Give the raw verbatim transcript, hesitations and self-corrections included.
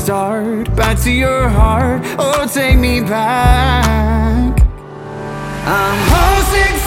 start, back to your heart. Oh, take me back. I'm homesick